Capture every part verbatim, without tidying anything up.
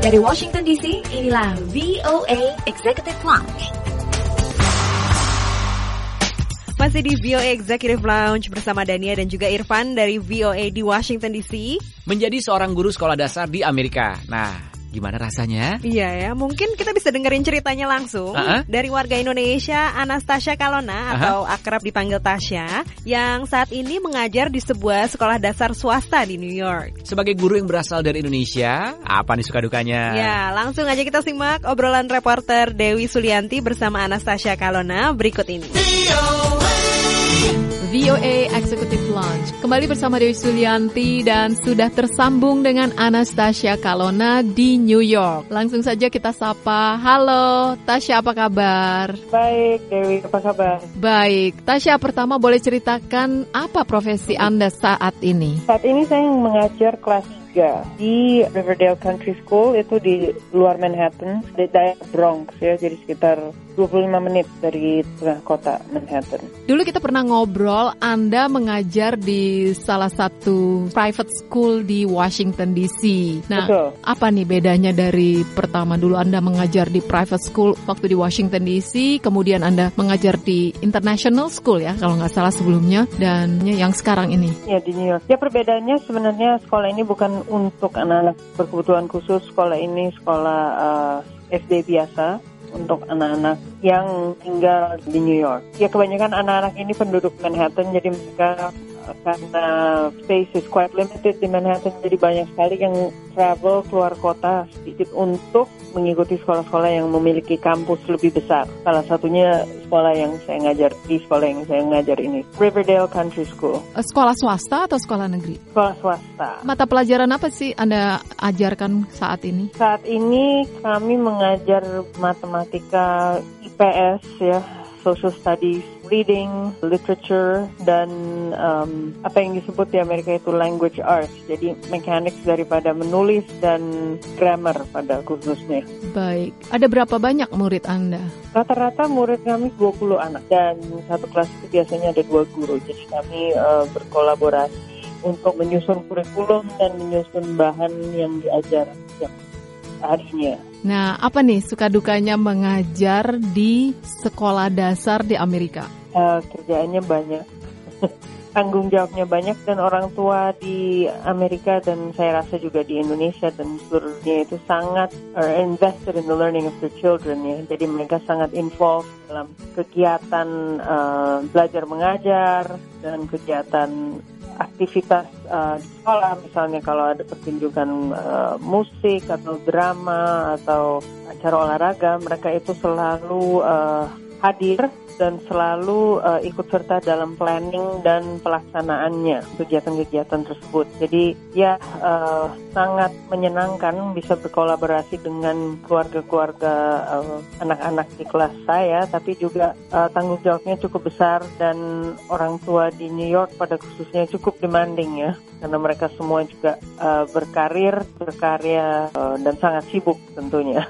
Dari Washington D C, inilah V O A Executive Lounge. Masih di V O A Executive Lounge bersama Dania dan juga Irfan dari V O A di Washington D C. Menjadi seorang guru sekolah dasar di Amerika. Nah, gimana rasanya? Iya ya, mungkin kita bisa dengerin ceritanya langsung uh-huh. dari warga Indonesia Anastasia Kalona uh-huh. atau akrab dipanggil Tasya, yang saat ini mengajar di sebuah sekolah dasar swasta di New York. Sebagai guru yang berasal dari Indonesia, apa nih suka dukanya? Ya, langsung aja kita simak obrolan reporter Dewi Sulianti bersama Anastasia Kalona berikut ini. V O A Executive Lounge kembali bersama Dewi Sulianti dan sudah tersambung dengan Anastasia Kalona di New York. Langsung saja kita sapa. Halo, Tasya, apa kabar? Baik, Dewi, apa kabar? Baik, Tasya, pertama boleh ceritakan apa profesi Anda saat ini? Saat ini saya mengajar kelas tiga di Riverdale Country School, itu di luar Manhattan, di daerah Bronx ya, jadi sekitar dua puluh lima menit dari tengah kota Manhattan. Dulu kita pernah ngobrol, Anda mengajar di salah satu private school di Washington D C. Nah, betul. Apa nih bedanya dari pertama dulu Anda mengajar di private school waktu di Washington D C, kemudian Anda mengajar di international school ya, kalau nggak salah sebelumnya, dan yang sekarang ini? Ya, di New York. Ya, perbedaannya sebenarnya sekolah ini bukan untuk anak-anak berkebutuhan khusus. Sekolah ini sekolah uh, S D biasa untuk anak-anak yang tinggal di New York. Ya, kebanyakan anak-anak ini penduduk Manhattan, jadi mereka karena space is quite limited di Manhattan, jadi banyak sekali yang travel keluar kota sedikit untuk mengikuti sekolah-sekolah yang memiliki kampus lebih besar. Salah satunya sekolah yang saya ngajar, di sekolah yang saya ngajar ini, Riverdale Country School. Sekolah swasta atau sekolah negeri? Sekolah swasta. Mata pelajaran apa sih Anda ajarkan saat ini? Saat ini kami mengajar matematika, I P S ya, social studies, reading, literature, dan um, apa yang disebut di Amerika itu language arts. Jadi mechanics daripada menulis dan grammar pada khususnya. Baik. Ada berapa banyak murid Anda? Rata-rata murid kami dua puluh anak. Dan satu kelas itu biasanya ada dua guru. Jadi kami uh, berkolaborasi untuk menyusun kurikulum dan menyusun bahan yang diajar setiap harinya. Nah, apa nih suka dukanya mengajar di sekolah dasar di Amerika? Uh, kerjaannya banyak, tanggung jawabnya banyak, dan orang tua di Amerika dan saya rasa juga di Indonesia dan seluruh dunia itu sangat are invested in the learning of their children ya. Jadi mereka sangat involved dalam kegiatan uh, belajar mengajar dan kegiatan aktivitas uh, di sekolah, misalnya kalau ada pertunjukan uh, musik atau drama atau acara olahraga, mereka itu selalu uh, hadir dan selalu uh, ikut serta dalam planning dan pelaksanaannya kegiatan-kegiatan tersebut. Jadi ya uh, sangat menyenangkan bisa berkolaborasi dengan keluarga-keluarga uh, anak-anak di kelas saya, tapi juga uh, tanggung jawabnya cukup besar dan orang tua di New York pada khususnya cukup demanding ya, karena mereka semua juga uh, berkarir, berkarya uh, dan sangat sibuk tentunya.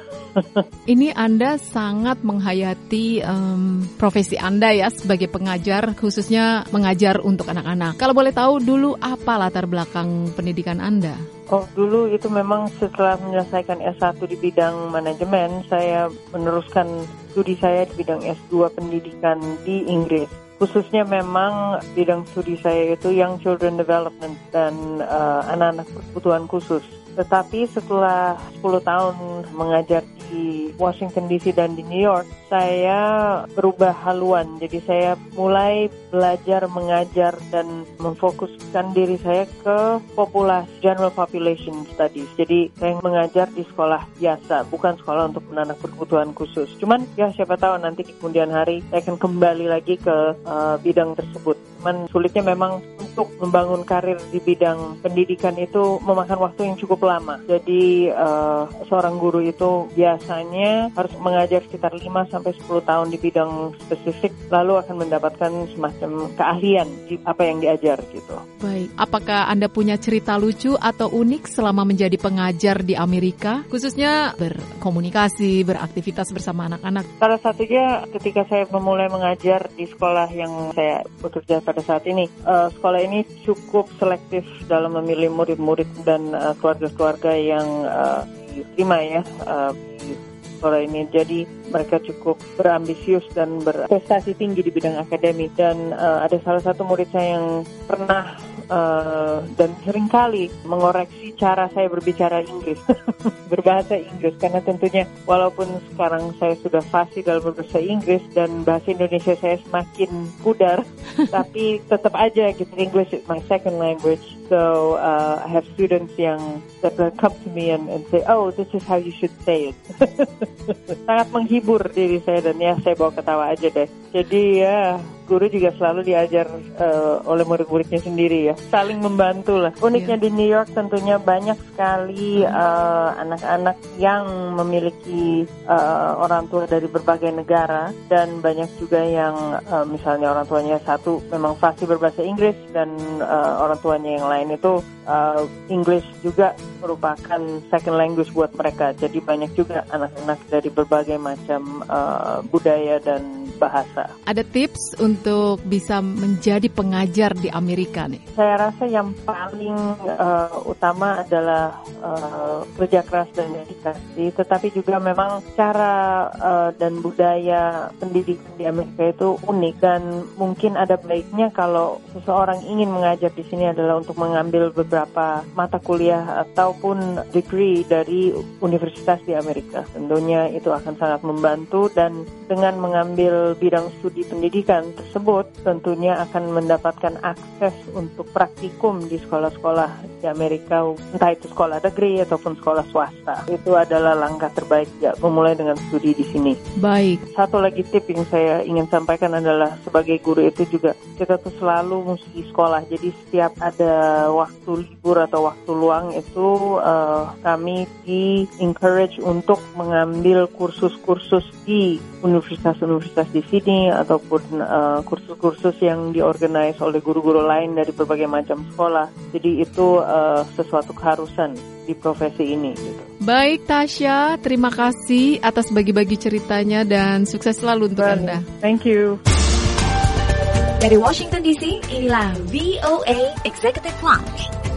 Ini Anda sangat menghayati um, profesi Anda ya sebagai pengajar, khususnya mengajar untuk anak-anak. Kalau boleh tahu dulu apa latar belakang pendidikan Anda? Oh, dulu itu memang setelah menyelesaikan S satu di bidang manajemen, saya meneruskan studi saya di bidang S dua pendidikan di Inggris. Khususnya memang bidang studi saya itu Young Children Development dan uh, anak-anak berkebutuhan khusus. Tetapi setelah sepuluh tahun mengajar di Washington D C dan di New York, saya berubah haluan. Jadi saya mulai belajar mengajar dan memfokuskan diri saya ke populasi, general population studies. Jadi saya mengajar di sekolah biasa, bukan sekolah untuk anak berkebutuhan khusus. Cuman ya siapa tahu nanti di kemudian hari saya akan kembali lagi ke uh, bidang tersebut. Cuman sulitnya memang untuk membangun karir di bidang pendidikan itu memakan waktu yang cukup lama. Jadi uh, seorang guru itu biasanya harus mengajar sekitar lima sampai sepuluh tahun di bidang spesifik, lalu akan mendapatkan semacam keahlian di apa yang diajar gitu. Baik, apakah Anda punya cerita lucu atau unik selama menjadi pengajar di Amerika, khususnya berkomunikasi, beraktivitas bersama anak-anak? Salah satunya ketika saya memulai mengajar di sekolah yang saya bekerja pada saat ini. Uh, sekolah ini cukup selektif dalam memilih murid-murid dan uh, keluarga-keluarga yang uh, diterima ya uh, di sekolah ini. Jadi mereka cukup berambisius dan berprestasi tinggi di bidang akademik. Dan uh, ada salah satu murid saya yang pernah uh, dan seringkali mengoreksi cara saya berbicara Inggris, berbahasa Inggris. Karena tentunya walaupun sekarang saya sudah fasih dalam berbahasa Inggris dan bahasa Indonesia saya semakin pudar, tapi tetap aja gitu, English is my second language. So uh, I have students yang that will come to me and, and say, oh, this is how you should say it. Sangat menghibur diri saya dan ya saya bawa ketawa aja deh. Jadi ya guru juga selalu diajar uh, oleh murid-muridnya sendiri ya, saling membantu lah. Uniknya yeah. di New York tentunya banyak sekali uh, anak-anak yang memiliki uh, orang tua dari berbagai negara, dan banyak juga yang uh, misalnya orang tuanya satu memang fasih berbahasa Inggris dan uh, orang tuanya yang lain itu uh, English juga merupakan second language buat mereka. Jadi banyak juga anak-anak dari berbagai macam uh, budaya dan bahasa. Ada tips untuk bisa menjadi pengajar di Amerika nih? Saya rasa yang paling uh, utama adalah uh, kerja keras dan dedikasi, tetapi juga memang cara uh, dan budaya pendidikan di Amerika itu unik, dan mungkin ada baiknya kalau seseorang ingin mengajar di sini adalah untuk mengambil beberapa mata kuliah ataupun degree dari universitas di Amerika. Tentunya itu akan sangat membantu, dan dengan mengambil bidang studi pendidikan tersebut tentunya akan mendapatkan akses untuk praktikum di sekolah-sekolah di Amerika, entah itu sekolah negeri ataupun sekolah swasta. Itu adalah langkah terbaik ya, memulai dengan studi di sini. Baik. Satu lagi tip yang saya ingin sampaikan adalah sebagai guru itu juga kita tuh selalu mesti sekolah. Jadi setiap ada waktu libur atau waktu luang itu uh, kami di encourage untuk mengambil kursus-kursus di universitas-universitas di sini ataupun uh, kursus-kursus yang diorganize oleh guru-guru lain dari berbagai macam sekolah. Jadi itu uh, sesuatu keharusan di profesi ini gitu. Baik Tasya, terima kasih atas bagi-bagi ceritanya dan sukses selalu untuk Bye. Anda. Thank you. Dari Washington D C, inilah V O A Executive Lounge.